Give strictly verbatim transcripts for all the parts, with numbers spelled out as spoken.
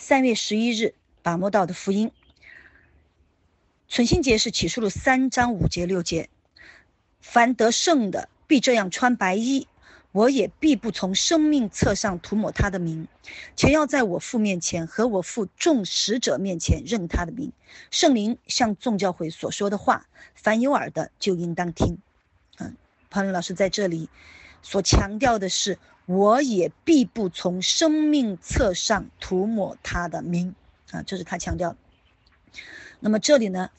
三月十一日把摩岛的福音，存心节是启示录三章五节六节，凡得胜的必这样穿白衣，我也必不从生命册上涂抹他的名，且要在我父面前和我父众使者面前认他的名。圣灵向众教会所说的话，凡有耳的就应当听。嗯，潘林老师在这里所强调的是，我也必不从生命册上涂抹他的名啊，这是他强调的。那么这里呢，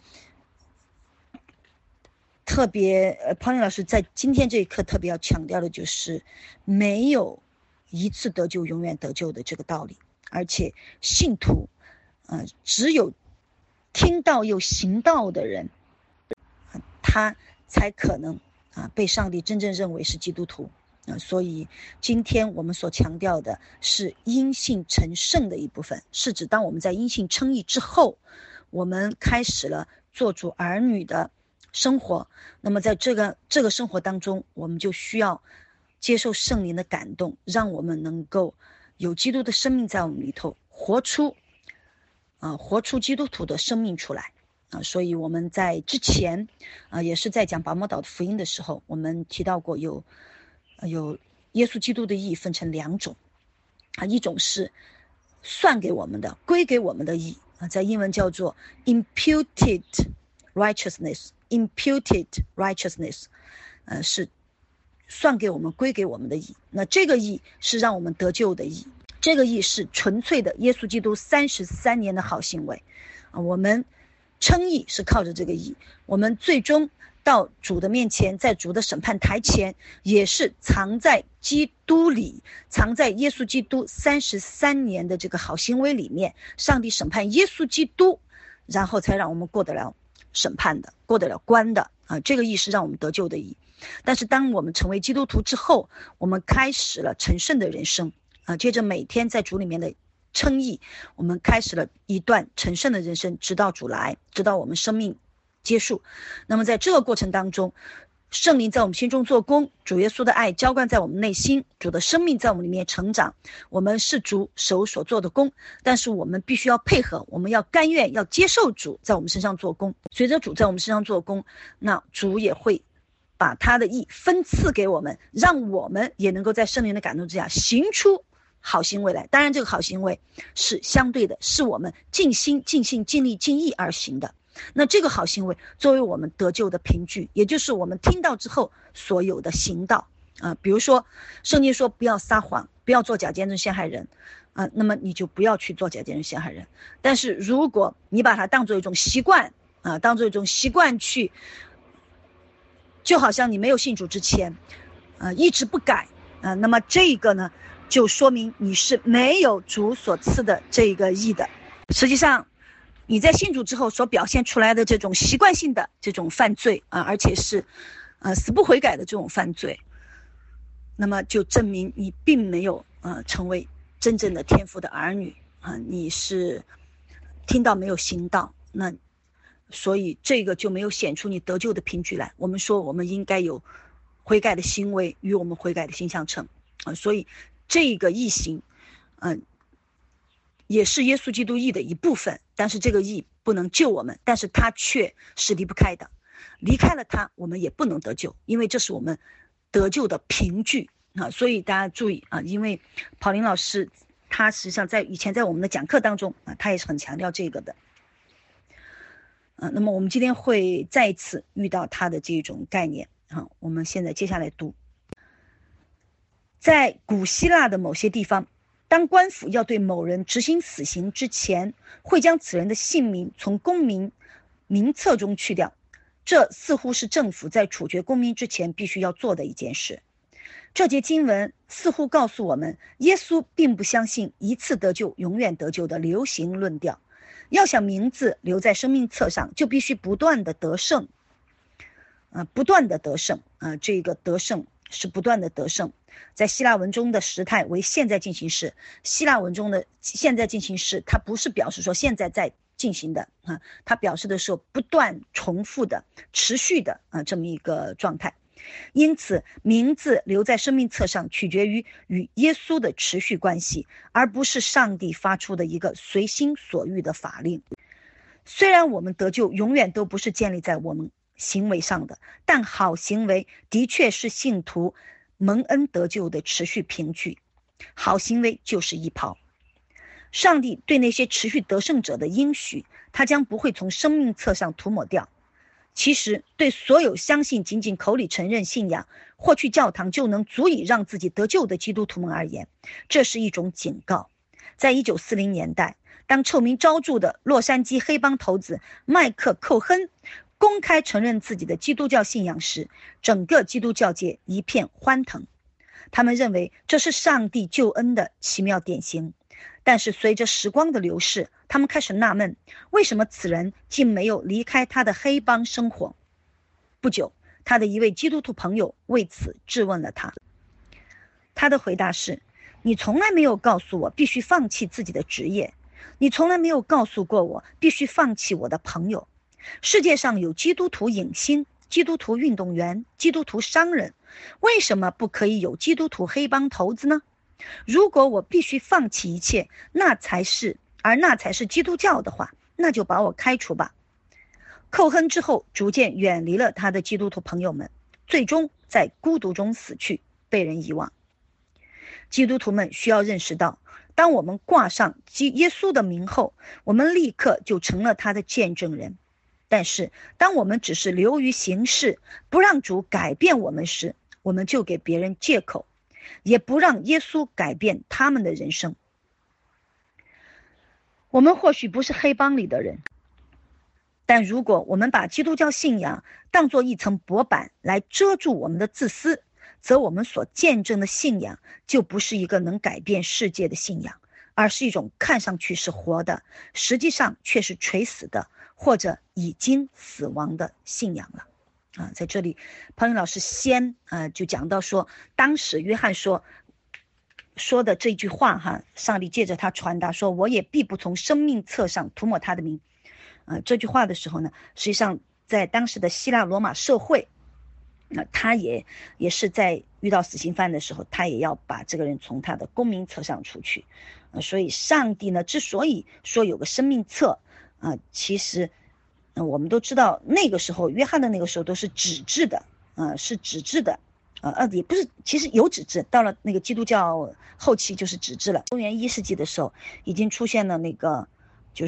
特别呃，潘林老师在今天这一课特别要强调的就是，没有一次得救永远得救的这个道理，而且信徒，呃，只有听到又行道的人，他才可能啊被上帝真正认为是基督徒啊。所以今天我们所强调的是因信成圣的一部分，是指当我们在因信称义之后，我们开始了做主儿女的生活。那么在这个这个生活当中，我们就需要接受圣灵的感动，让我们能够有基督的生命在我们里头，活出啊、呃，活出基督徒的生命出来啊。所以我们在之前啊、呃，也是在讲拔摩岛的福音的时候，我们提到过有呃有耶稣基督的义分成两种啊，一种是算给我们的、归给我们的义啊，在英文叫做 imputed righteousness。imputed righteousness， 呃，是算给我们、归给我们的义。那这个义是让我们得救的义，这个义是纯粹的耶稣基督三十三年的好行为啊。我们称义是靠着这个义，我们最终到主的面前，在主的审判台前，也是藏在基督里，藏在耶稣基督三十三年的这个好行为里面。上帝审判耶稣基督，然后才让我们过得了审判的，过得了关的啊，这个义是让我们得救的义。但是当我们成为基督徒之后，我们开始了成圣的人生啊，接着每天在主里面的称义，我们开始了一段成圣的人生，直到主来，直到我们生命结束。那么在这个过程当中，圣灵在我们心中做工，主耶稣的爱浇灌在我们内心，主的生命在我们里面成长。我们是主手所做的工，但是我们必须要配合，我们要甘愿，要接受主在我们身上做工。随着主在我们身上做工，那主也会把他的义分赐给我们，让我们也能够在圣灵的感动之下行出好行为来。当然这个好行为是相对的，是我们尽心尽性尽力尽意而行的。那这个好行为作为我们得救的凭据，也就是我们听到之后所有的行道啊、呃。比如说圣经说不要撒谎，不要做假见证陷害人啊、呃，那么你就不要去做假见证陷害人。但是如果你把它当作一种习惯啊、呃，当作一种习惯去，就好像你没有信主之前啊、呃、一直不改啊、呃，那么这个呢就说明你是没有主所赐的这个义的。实际上你在信主之后所表现出来的这种习惯性的这种犯罪啊，而且是呃死不悔改的这种犯罪，那么就证明你并没有呃成为真正的天父的儿女啊，你是听到没有行道，那所以这个就没有显出你得救的凭据来。我们说我们应该有悔改的行为与我们悔改的心相称啊，所以这个义行嗯、呃也是耶稣基督义的一部分，但是这个义不能救我们，但是他却是离不开的，离开了他我们也不能得救，因为这是我们得救的凭据啊。所以大家注意啊，因为跑林老师他实际上在以前在我们的讲课当中啊，他也是很强调这个的啊。那么我们今天会再一次遇到他的这种概念啊。我们现在接下来读，在古希腊的某些地方，当官府要对某人执行死刑之前，会将此人的姓名从公民名册中去掉，这似乎是政府在处决公民之前必须要做的一件事。这节经文似乎告诉我们，耶稣并不相信一次得救永远得救的流行论调，要想名字留在生命册上，就必须不断的得胜、呃、不断的得胜、呃、这个得胜是不断的得胜。在希腊文中的时态为现在进行时，希腊文中的现在进行时，它不是表示说现在在进行的啊，它表示的是不断重复的、持续的啊这么一个状态。 因此名字留在生命册上取决于与耶稣的持续关系，而不是上帝发出的一个随心所欲的法令。虽然我们得救永远都不是建立在我们行为上的，但好行为的确是信徒蒙恩得救的持续凭据。好行为就是义袍。上帝对那些持续得胜者的应许，他将不会从生命册上涂抹掉。其实对所有相信仅仅口里承认信仰或去教堂就能足以让自己得救的基督徒们而言，这是一种警告。在一九四零年代，当臭名昭著的洛杉矶黑帮头子麦克·寇亨公开承认自己的基督教信仰时，整个基督教界一片欢腾。他们认为这是上帝救恩的奇妙典型。但是随着时光的流逝，他们开始纳闷，为什么此人竟没有离开他的黑帮生活。不久，他的一位基督徒朋友为此质问了他。他的回答是：你从来没有告诉我必须放弃自己的职业，你从来没有告诉过我必须放弃我的朋友。世界上有基督徒影星、基督徒运动员、基督徒商人，为什么不可以有基督徒黑帮头子呢？如果我必须放弃一切，那才是而那才是基督教的话，那就把我开除吧。寇亨之后逐渐远离了他的基督徒朋友们，最终在孤独中死去，被人遗忘。基督徒们需要认识到，当我们挂上耶稣的名后，我们立刻就成了他的见证人。但是当我们只是流于形式，不让主改变我们时，我们就给别人借口，也不让耶稣改变他们的人生。我们或许不是黑帮里的人，但如果我们把基督教信仰当作一层薄板来遮住我们的自私，则我们所见证的信仰就不是一个能改变世界的信仰，而是一种看上去是活的，实际上却是垂死的，或者已经死亡的信仰了。啊，在这里潘云老师先呃就讲到说，当时约翰说说的这句话哈，上帝借着他传达说，我也必不从生命册上涂抹他的名。呃，这句话的时候呢，实际上在当时的希腊罗马社会，那、呃、他也也是在遇到死刑犯的时候，他也要把这个人从他的公民册上除去。呃，所以上帝呢，之所以说有个生命册啊、呃，其实呃，我们都知道那个时候约翰的那个时候都是纸质的，呃，是纸质的，呃呃，也不是，其实有纸质，到了那个基督教后期就是纸质了。公元一世纪的时候，已经出现了那个，就是，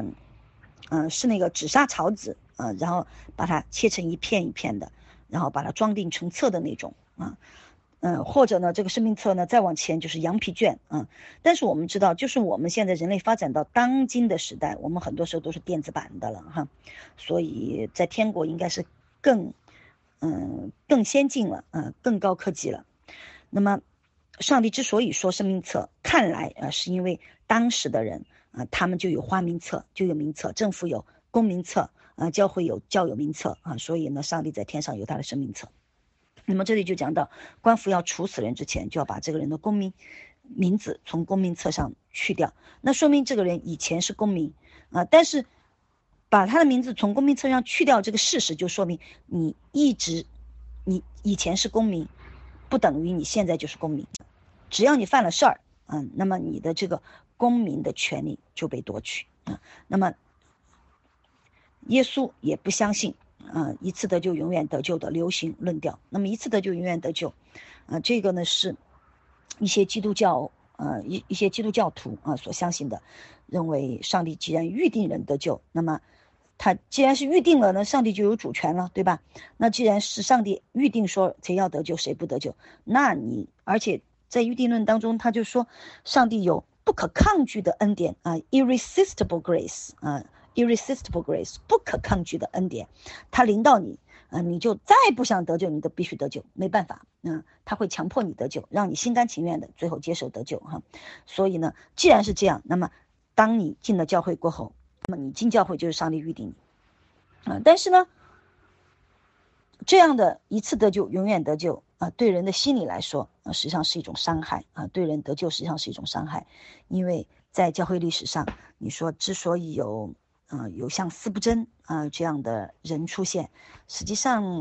嗯、呃，是那个纸砂草纸，呃，然后把它切成一片一片的，然后把它装订成册的那种啊。嗯、呃，或者呢，这个生命册呢，再往前就是羊皮卷啊、嗯。但是我们知道，就是我们现在人类发展到当今的时代，我们很多时候都是电子版的了哈，所以在天国应该是更，嗯，更先进了，嗯、呃，更高科技了。那么，上帝之所以说生命册，看来啊、呃，是因为当时的人啊、呃，他们就有花名册，就有名册，政府有公民册啊、呃，教会有教友名册啊，所以呢，上帝在天上有他的生命册。那么这里就讲到，官府要处死人之前，就要把这个人的公民名字从公民册上去掉。那说明这个人以前是公民啊、呃，但是把他的名字从公民册上去掉这个事实，就说明你一直，你以前是公民，不等于你现在就是公民。只要你犯了事儿，嗯，那么你的这个公民的权利就被夺取啊。那么耶稣也不相信。呃，一次得救永远得救的流行论调。那么一次得救永远得救，呃，这个呢是一些基督教呃一一些基督教徒啊、呃、所相信的，认为上帝既然预定人得救，那么他既然是预定了呢，上帝就有主权了，对吧？那既然是上帝预定说谁要得救谁不得救，那你而且在预定论当中，他就说上帝有不可抗拒的恩典啊、呃、，irresistible grace 啊、呃。irresistible grace 不可抗拒的恩典，他临到你，呃，你就再不想得救，你都必须得救，没办法，嗯、呃，他会强迫你得救，让你心甘情愿的最后接受得救哈。所以呢，既然是这样，那么当你进了教会过后，那么你进教会就是上帝预定你，啊、呃，但是呢，这样的一次得救永远得救啊、呃，对人的心理来说啊、呃，实际上是一种伤害啊、呃，对人得救实际上是一种伤害，因为在教会历史上，你说之所以有。呃，有像司布真啊、呃、这样的人出现，实际上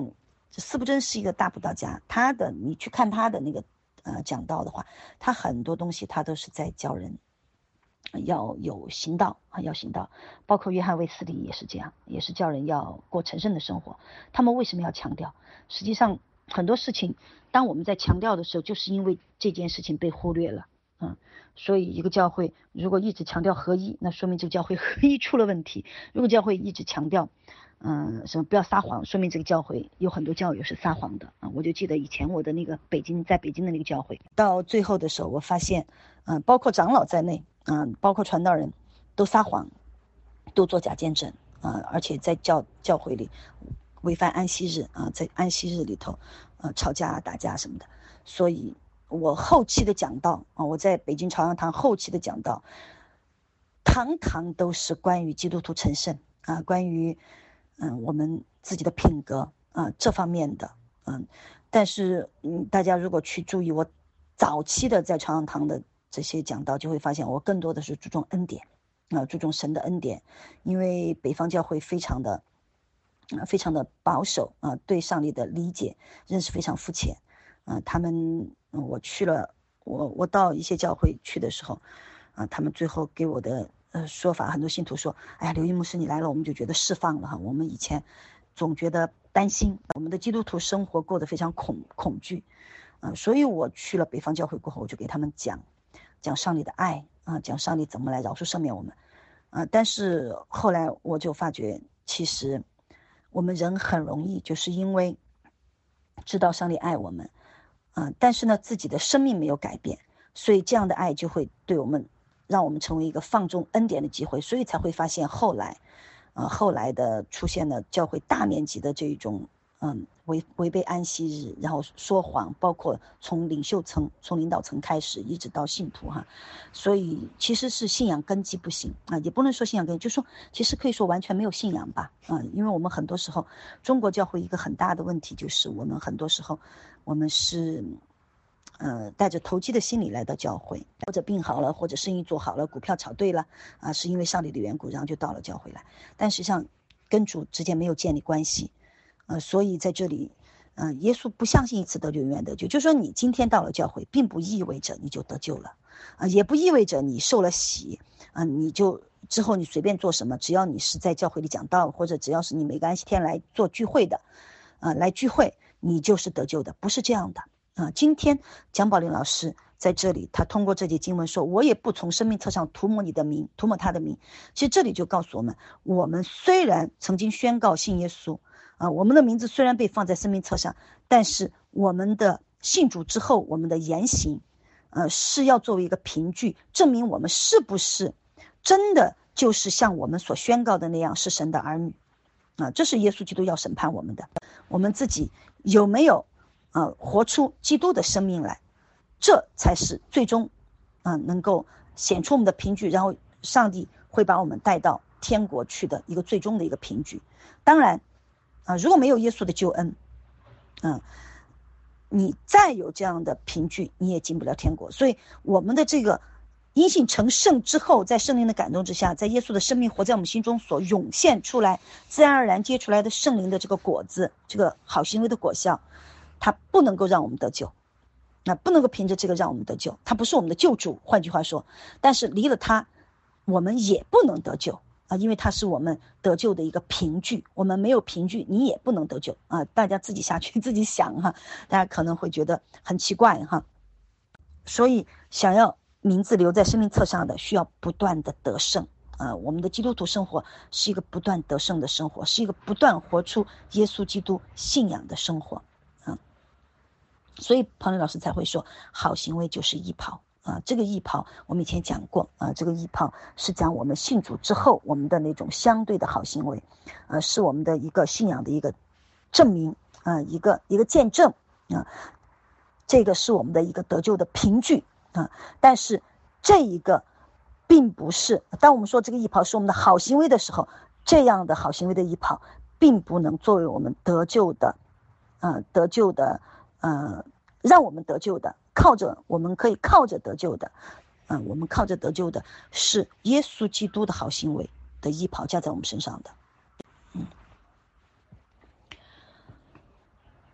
这司布真是一个大布道家，他的你去看他的那个呃讲道的话，他很多东西他都是在教人要有行道啊，要行道，包括约翰卫斯理也是这样，也是叫人要过成圣的生活。他们为什么要强调？实际上很多事情，当我们在强调的时候，就是因为这件事情被忽略了。嗯，所以一个教会如果一直强调合一，那说明这个教会合一出了问题。如果教会一直强调，嗯，什么不要撒谎，说明这个教会有很多教友是撒谎的啊。我就记得以前我的那个北京，在北京的那个教会，到最后的时候，我发现，嗯，包括长老在内，嗯，包括传道人，都撒谎，都做假见证啊，而且在教教会里违反安息日啊，在安息日里头，呃，吵架打架什么的。所以我后期的讲道啊，我在北京朝阳堂后期的讲道，堂堂都是关于基督徒成圣啊，关于嗯我们自己的品格啊这方面的嗯，但是嗯大家如果去注意我早期的在朝阳堂的这些讲道，就会发现我更多的是注重恩典啊，注重神的恩典，因为北方教会非常的啊非常的保守啊，对上帝的理解认识非常肤浅啊，他们我去了我我到一些教会去的时候啊，他们最后给我的呃说法，很多信徒说，哎呀，刘一牧师你来了，我们就觉得释放了哈。我们以前总觉得担心，我们的基督徒生活过得非常恐恐惧，啊、呃，所以我去了北方教会过后，我就给他们讲讲上帝的爱啊、呃，讲上帝怎么来饶恕赦免我们啊、呃。但是后来我就发觉，其实我们人很容易就是因为知道上帝爱我们，啊、呃，但是呢自己的生命没有改变，所以这样的爱就会对我们。让我们成为一个放纵恩典的机会，所以才会发现后来，呃，后来的出现了教会大面积的这种，嗯，违违背安息日，然后说谎，包括从领袖层、从领导层开始，一直到信徒哈，所以其实是信仰根基不行啊，也不能说信仰根基，就说其实可以说完全没有信仰吧，啊，因为我们很多时候中国教会一个很大的问题就是我们很多时候我们是。呃，带着投机的心理来到教会，或者病好了，或者生意做好了，股票炒对了啊，是因为上帝的缘故，然后就到了教会来。但实际上，跟主之间没有建立关系，呃，所以在这里，嗯、呃，耶稣不相信一次得救永远得救，就是说你今天到了教会，并不意味着你就得救了，啊、呃，也不意味着你受了洗，啊、呃，你就之后你随便做什么，只要你是在教会里讲道，或者只要是你每个安息天来做聚会的，啊、呃，来聚会，你就是得救的，不是这样的。啊，今天蒋宝林老师在这里，他通过这节经文说，我也不从生命册上涂抹你的名，涂抹他的名。其实这里就告诉我们，我们虽然曾经宣告信耶稣，啊，我们的名字虽然被放在生命册上，但是我们的信主之后，我们的言行，呃，是要作为一个凭据，证明我们是不是真的就是像我们所宣告的那样是神的儿女。啊，这是耶稣基督要审判我们的，我们自己有没有？呃，活出基督的生命来，这才是最终，啊、呃，能够显出我们的凭据，然后上帝会把我们带到天国去的一个最终的一个凭据。当然，啊、呃，如果没有耶稣的救恩，嗯、呃，你再有这样的凭据，你也进不了天国。所以，我们的这个因信成圣之后，在圣灵的感动之下，在耶稣的生命活在我们心中所涌现出来，自然而然结出来的圣灵的这个果子，这个好行为的果效。他不能够让我们得救，那不能够凭着这个让我们得救，他不是我们的救主，换句话说，但是离了他我们也不能得救啊，因为他是我们得救的一个凭据，我们没有凭据你也不能得救啊，大家自己下去自己想哈，大家可能会觉得很奇怪哈，所以想要名字留在生命册上的，需要不断的得胜啊，我们的基督徒生活是一个不断得胜的生活，是一个不断活出耶稣基督信仰的生活。所以彭磊老师才会说好行为就是义袍啊，这个义袍我们以前讲过啊，这个义袍是讲我们信主之后我们的那种相对的好行为，呃，是我们的一个信仰的一个证明啊，一个一个见证啊，这个是我们的一个得救的凭据啊，但是这一个并不是当我们说这个义袍是我们的好行为的时候，这样的好行为的义袍并不能作为我们得救的呃得救的呃，让我们得救的，靠着我们可以靠着得救的，嗯、呃，我们靠着得救的是耶稣基督的好行为的衣袍加在我们身上的，嗯。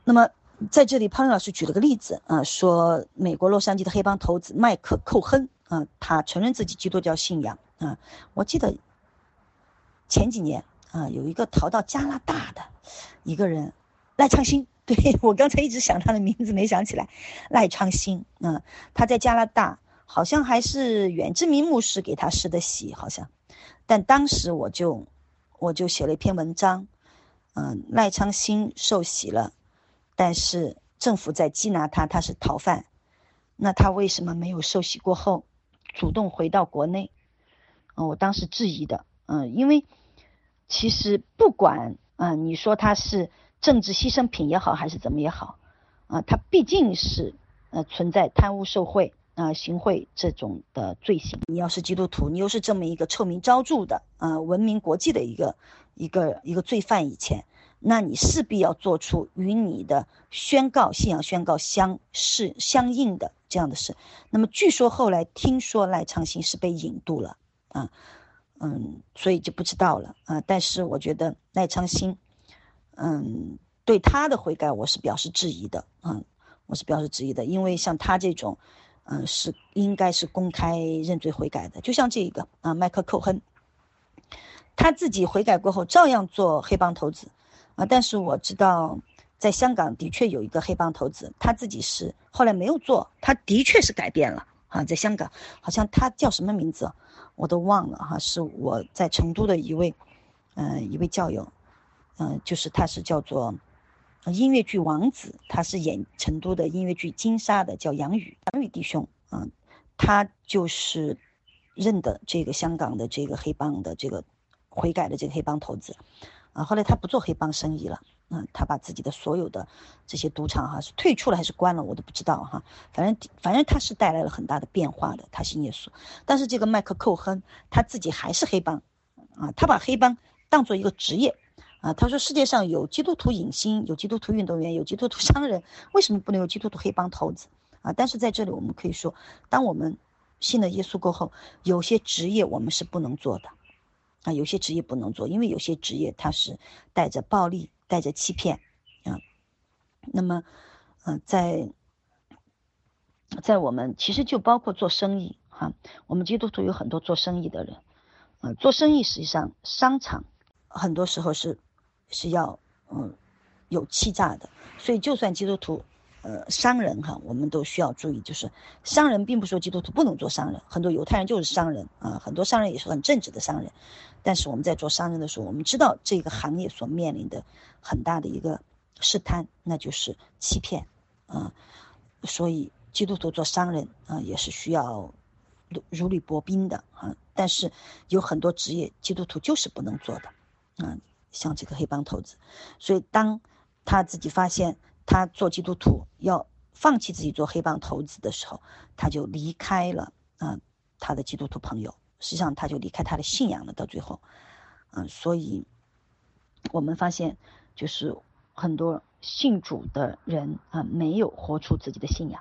那么在这里，潘老师举了个例子啊，说美国洛杉矶的黑帮头子麦克寇亨啊，他承认自己基督教信仰啊。我记得前几年啊，有一个逃到加拿大的一个人，赖昌星，对，我刚才一直想他的名字没想起来，赖昌星啊，他在加拿大好像还是远志明牧师给他施的洗，好像，但当时我就我就写了一篇文章，嗯，赖昌星受洗了。但是政府在缉拿他，他是逃犯，那他为什么没有受洗过后主动回到国内？嗯，我当时质疑的，嗯，因为其实不管啊、嗯，你说他是政治牺牲品也好，还是怎么也好，啊，他毕竟是呃存在贪污受贿啊、行贿这种的罪行。你要是基督徒，你又是这么一个臭名昭著的啊、闻名国际的一个一个一个罪犯，以前。那你势必要做出与你的宣告信仰宣告相是相应的这样的事。那么据说后来听说赖昌星是被引渡了啊，嗯，所以就不知道了啊。但是我觉得赖昌星，嗯，对他的悔改我是表示质疑的啊，我是表示质疑的，因为像他这种，嗯，是应该是公开认罪悔改的，就像这个啊，麦克寇亨，他自己悔改过后照样做黑帮头子。啊，但是我知道在香港的确有一个黑帮头子，他自己是后来没有做，他的确是改变了啊，在香港好像他叫什么名字我都忘了哈，是我在成都的一位呃一位教友，嗯、呃，就是他是叫做音乐剧王子，他是演成都的音乐剧金沙的，叫杨宇杨宇弟兄啊、呃，他就是认的这个香港的这个黑帮的这个悔改的这个黑帮头子。啊，后来他不做黑帮生意了，嗯，他把自己的所有的这些赌场哈是退出了还是关了，我都不知道哈。反正反正他是带来了很大的变化的，他信耶稣。但是这个麦克寇亨他自己还是黑帮，啊，他把黑帮当做一个职业，啊，他说世界上有基督徒影星，有基督徒运动员，有基督徒商人，为什么不能有基督徒黑帮头子？啊，但是在这里我们可以说，当我们信了耶稣过后，有些职业我们是不能做的。啊，有些职业不能做，因为有些职业它是带着暴力、带着欺骗啊。那么，呃，在在我们其实就包括做生意哈、啊，我们基督徒有很多做生意的人，呃，做生意实际上商场很多时候是是要嗯有欺诈的，所以就算基督徒。呃，商人哈，我们都需要注意，就是商人并不是说基督徒不能做商人，很多犹太人就是商人啊，很多商人也是很正直的商人，但是我们在做商人的时候，我们知道这个行业所面临的很大的一个试探，那就是欺骗啊，所以基督徒做商人啊也是需要如履薄冰的啊，但是有很多职业基督徒就是不能做的啊，像这个黑帮头子，所以当他自己发现。他做基督徒要放弃自己做黑帮头子的时候，他就离开了啊、呃、他的基督徒朋友，实际上他就离开他的信仰了。到最后，嗯、呃，所以我们发现，就是很多信主的人啊、呃，没有活出自己的信仰，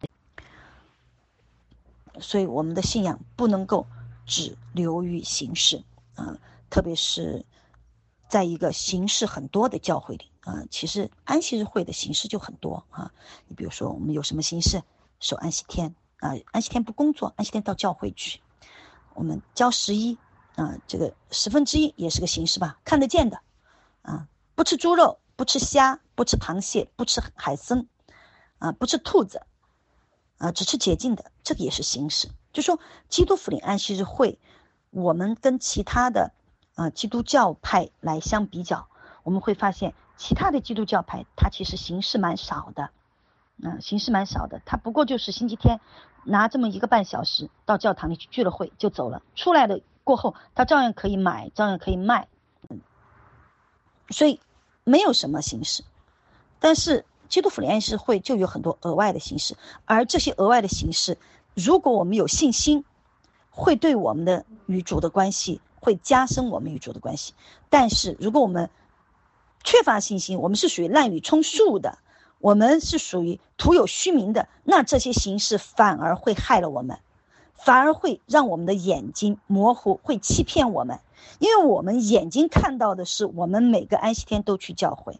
所以我们的信仰不能够只流于形式啊、呃，特别是在一个形式很多的教会里。啊，其实安息日会的形式就很多啊。你比如说，我们有什么形式？守安息天啊，安息天不工作，安息天到教会去。我们交十一啊，这个十分之一也是个形式吧，看得见的啊。不吃猪肉，不吃虾，不吃螃蟹，不吃海参啊，不吃兔子啊，只吃洁净的，这个也是形式。就说基督福临安息日会，我们跟其他的啊基督教派来相比较，我们会发现。其他的基督教派，它其实形式蛮少的，嗯、呃，形式蛮少的。它不过就是星期天拿这么一个半小时到教堂里去聚了会就走了，出来的过后，他照样可以买，照样可以卖，嗯，所以没有什么形式。但是基督福临安息日会就有很多额外的形式，而这些额外的形式，如果我们有信心，会对我们的与主的关系会加深我们与主的关系。但是如果我们缺乏信心，我们是属于滥竽充数的，我们是属于徒有虚名的，那这些形式反而会害了我们，反而会让我们的眼睛模糊，会欺骗我们。因为我们眼睛看到的是我们每个安息天都去教会，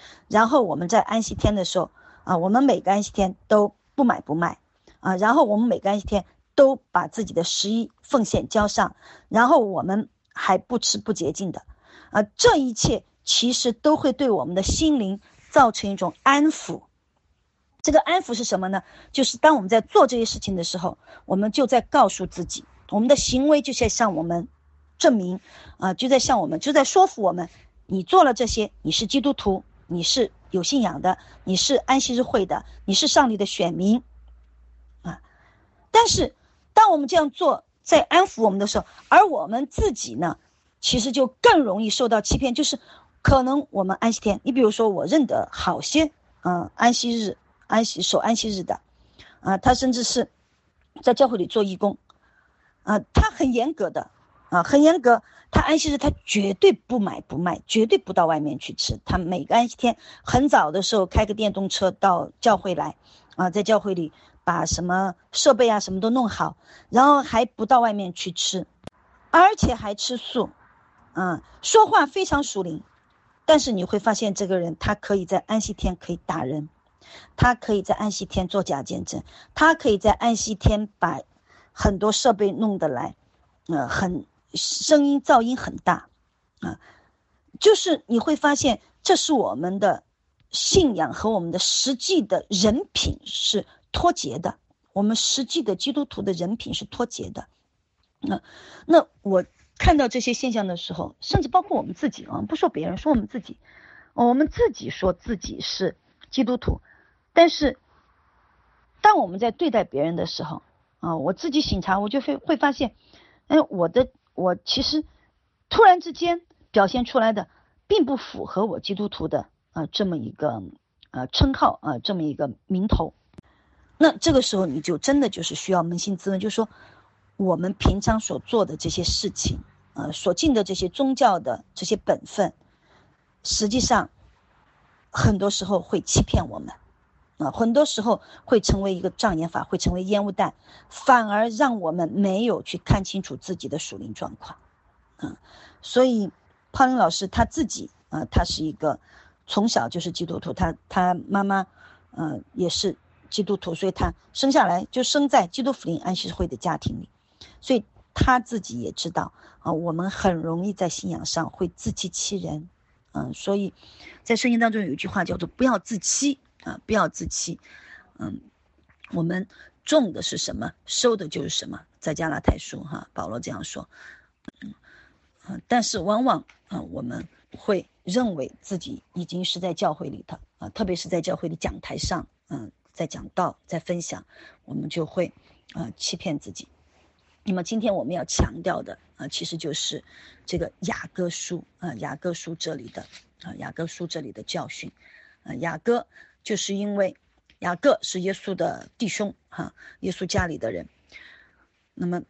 然后我们在安息天的时候啊，我们每个安息天都不买不卖啊，然后我们每个安息天都把自己的十一奉献交上，然后我们还不吃不洁净的啊，这一切其实都会对我们的心灵造成一种安抚。这个安抚是什么呢？就是当我们在做这些事情的时候，我们就在告诉自己，我们的行为就在向我们证明啊，就在向我们就在说服我们，你做了这些，你是基督徒，你是有信仰的，你是安息日会的，你是上帝的选民啊。但是当我们这样做，在安抚我们的时候，而我们自己呢，其实就更容易受到欺骗。就是可能我们安息天，你比如说我认得好些嗯、呃、安息日安息守安息日的啊，他甚至是在教会里做义工啊，他很严格的啊，很严格。他安息日他绝对不买不卖，绝对不到外面去吃。他每个安息天很早的时候开个电动车到教会来啊，在教会里把什么设备啊什么都弄好，然后还不到外面去吃，而且还吃素，嗯，说话非常属灵。但是你会发现这个人他可以在安息天可以打人，他可以在安息天做假见证，他可以在安息天把很多设备弄得来呃，很声音噪音很大啊，就是你会发现这是我们的信仰和我们的实际的人品是脱节的，我们实际的基督徒的人品是脱节的。那那我看到这些现象的时候，甚至包括我们自己啊，不说别人，说我们自己，我们自己说自己是基督徒，但是当我们在对待别人的时候啊，我自己省察，我就会会发现，哎，我的我其实突然之间表现出来的，并不符合我基督徒的呃这么一个呃称号啊、呃，这么一个名头。那这个时候你就真的就是需要扪心自问，就是说我们平常所做的这些事情，呃，所尽的这些宗教的这些本分，实际上很多时候会欺骗我们。啊，很多时候会成为一个障眼法，会成为烟雾弹，反而让我们没有去看清楚自己的属灵状况。嗯，所以泡林老师他自己啊、呃，他是一个从小就是基督徒，他他妈妈呃也是基督徒，所以他生下来就生在基督福音安息会的家庭里，所以他自己也知道啊、呃，我们很容易在信仰上会自欺欺人。嗯，所以在圣经当中有一句话叫做不要自欺。啊，不要自欺，嗯，我们种的是什么，收的就是什么，在加拉太书哈，保罗这样说，嗯，嗯但是往往啊，我们会认为自己已经是在教会里头啊，特别是在教会的讲台上，嗯，在讲道，在分享，我们就会啊欺骗自己。那么今天我们要强调的啊，其实就是这个雅各书啊，雅各书这里的啊，雅各书这里的教训啊，雅各。就是因为雅各是耶稣的弟兄哈，耶稣家里的人，那么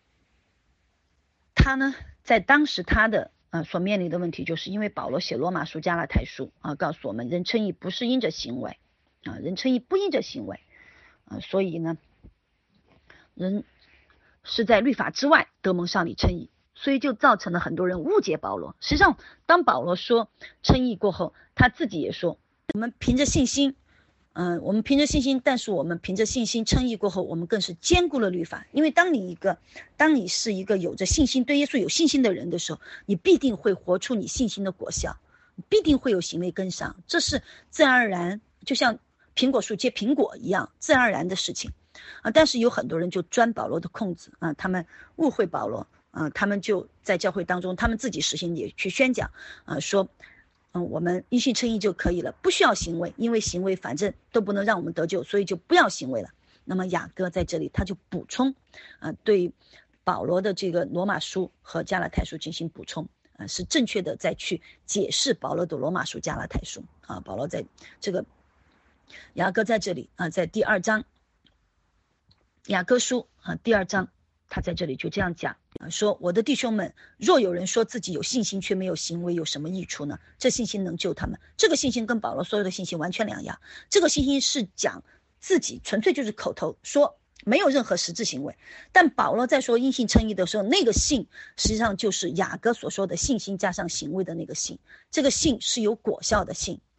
他呢，在当时他的呃所面临的问题，就是因为保罗写罗马书、加拉太书啊，告诉我们人称义不是因着行为啊，人称义不因着行为啊，所以呢，人是在律法之外得蒙上帝称义，所以就造成了很多人误解保罗。实际上，当保罗说称义过后，他自己也说。我们凭着信心，嗯、呃，我们凭着信心，但是我们凭着信心称义过后，我们更是兼顾了律法。因为当你一个，当你是一个有着信心、对耶稣有信心的人的时候，你必定会活出你信心的果效，必定会有行为跟上，这是自然而然，就像苹果树结苹果一样，自然而然的事情啊。但是有很多人就钻保罗的空子啊，他们误会保罗啊，他们就在教会当中，他们自己实行也去宣讲啊，说。嗯，我们因信称义就可以了，不需要行为，因为行为反正都不能让我们得救，所以就不要行为了。那么雅各在这里他就补充，啊、呃，对保罗的这个罗马书和加拉太书进行补充，啊、呃，是正确的再去解释保罗的罗马书、加拉太书啊。保罗在这个雅各在这里啊，在第二章雅各书啊第二章，他在这里就这样讲。说我的弟兄们，若有人说自己有信心却没有行为，有什么益处呢？这信心能救他们？这个信心跟保罗所有的信心完全两样。这个信心是讲自己纯粹就是口头说，没有任何实质行为。但保罗在说因信称义的时候，那个信实际上就是雅各所说的信心加上行为的那个信，这个信是有果效的信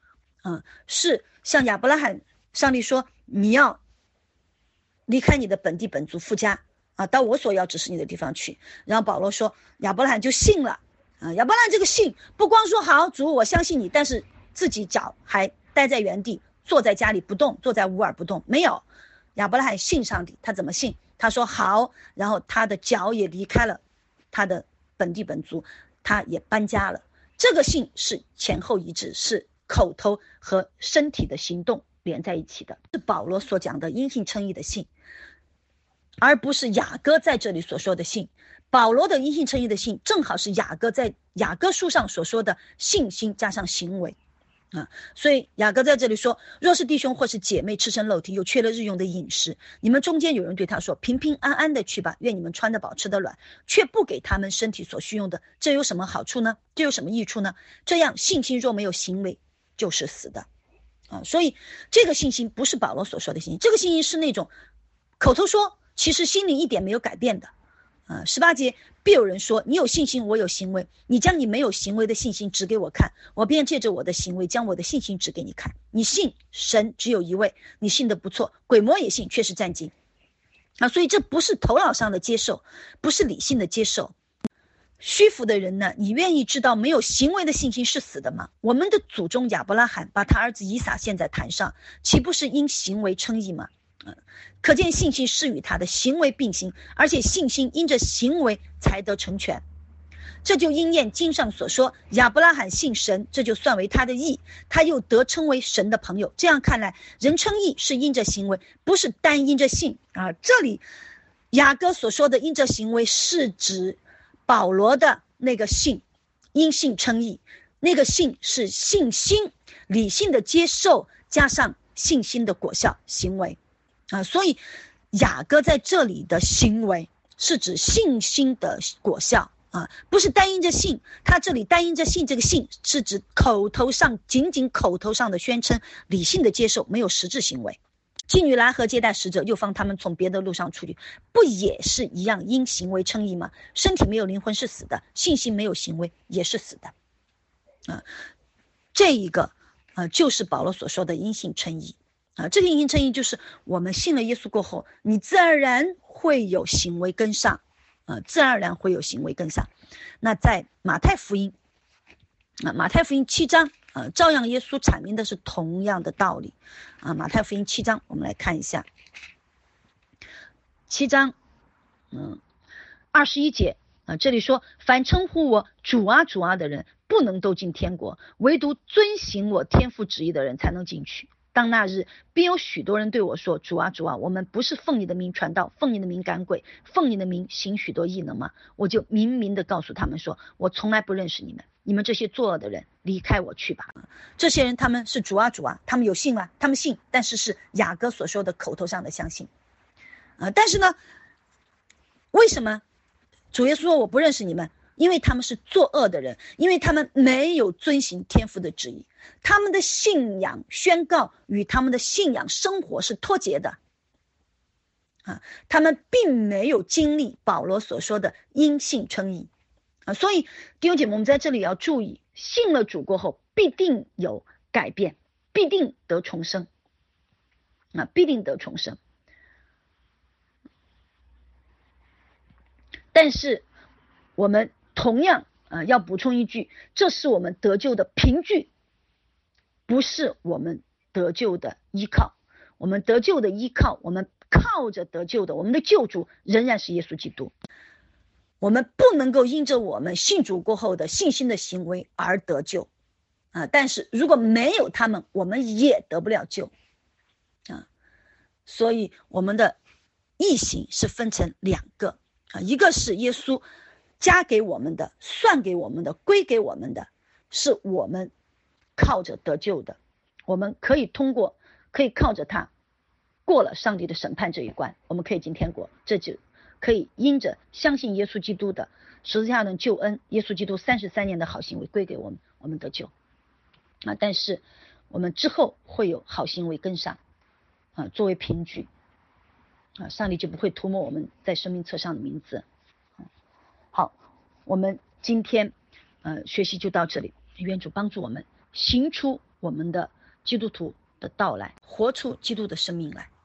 嗯，是像亚伯拉罕，上帝说你要离开你的本地本族父家啊，到我所要指示你的地方去。然后保罗说亚伯拉罕就信了啊，亚伯拉罕这个信不光说好主我相信你，但是自己脚还待在原地，坐在家里不动，坐在乌尔不动，没有。亚伯拉罕信上帝，他怎么信？他说好，然后他的脚也离开了他的本地本族，他也搬家了。这个信是前后一致，是口头和身体的行动连在一起的，是保罗所讲的因信称义的信，而不是雅各在这里所说的信。保罗的因信称义的信正好是雅各在雅各书上所说的信心加上行为啊，所以雅各在这里说，若是弟兄或是姐妹赤身露体，有缺了日用的饮食，你们中间有人对他说平平安安的去吧，愿你们穿得饱吃得暖，却不给他们身体所需用的，这有什么好处呢？这有什么益处呢？这样信心若没有行为就是死的啊。所以这个信心不是保罗所说的信心，这个信心是那种口头说其实心里一点没有改变的啊。十八节，必有人说你有信心我有行为，你将你没有行为的信心指给我看，我便借着我的行为将我的信心指给你看。你信神只有一位，你信得不错，鬼魔也信，却是战惊啊。所以这不是头脑上的接受，不是理性的接受。虚浮的人呢，你愿意知道没有行为的信心是死的吗？我们的祖宗亚伯拉罕把他儿子以撒献在坛上，岂不是因行为称义吗？可见信心是与他的行为并行，而且信心因着行为才得成全。这就应验经上所说，亚伯拉罕信神，这就算为他的义，他又得称为神的朋友。这样看来，人称义是因着行为，不是单因着信啊。这里雅各所说的因着行为，是指保罗的那个信，因信称义，那个信是信心理性的接受加上信心的果效行为啊。所以雅各在这里的行为是指信心的果效啊，不是单因着信。他这里单因着信，这个信是指口头上仅仅口头上的宣称，理性的接受，没有实质行为。妓女来和接待使者，又放他们从别的路上出去，不也是一样因行为称义吗？身体没有灵魂是死的，信心没有行为也是死的啊。这一个啊，就是保罗所说的因信称义啊。这个因信称义就是我们信了耶稣过后，你自然而然会有行为跟上啊，自然而然会有行为跟上。那在马太福音啊，马太福音七章啊，照样耶稣阐明的是同样的道理啊。马太福音七章，我们来看一下，七章，嗯，二十一节啊，这里说，凡称呼我主啊主啊的人，不能都进天国，唯独遵行我天父旨意的人才能进去。当那日，必有许多人对我说，主啊主啊，我们不是奉你的名传道，奉你的名赶鬼，奉你的名行许多异能吗？我就明明的告诉他们说，我从来不认识你们，你们这些作恶的人，离开我去吧。这些人他们是主啊主啊，他们有信吗？他们信，但是是雅各所说的口头上的相信啊。但是呢，为什么主耶稣说我不认识你们？因为他们是作恶的人，因为他们没有遵行天父的旨意，他们的信仰宣告与他们的信仰生活是脱节的啊，他们并没有经历保罗所说的因信称义啊。所以弟兄姐妹，我们在这里要注意，信了主过后必定有改变，必定得重生啊，必定得重生。但是我们同样啊、呃、要补充一句，这是我们得救的凭据，不是我们得救的依靠。我们得救的依靠，我们靠着得救的，我们的救主仍然是耶稣基督。我们不能够因着我们信主过后的信心的行为而得救啊！但是如果没有他们，我们也得不了救啊！所以我们的义行是分成两个啊，一个是耶稣加给我们的，算给我们的，归给我们的，是我们靠着得救的，我们可以通过，可以靠着他过了上帝的审判这一关，我们可以进天国。这就可以因着相信耶稣基督的十字架的救恩，耶稣基督三十三年的好行为归给我们，我们得救啊。但是我们之后会有好行为跟上啊，作为凭据啊，上帝就不会涂抹我们在生命册上的名字。好，我们今天呃学习就到这里，愿主帮助我们行出我们的基督徒的到来，活出基督的生命来。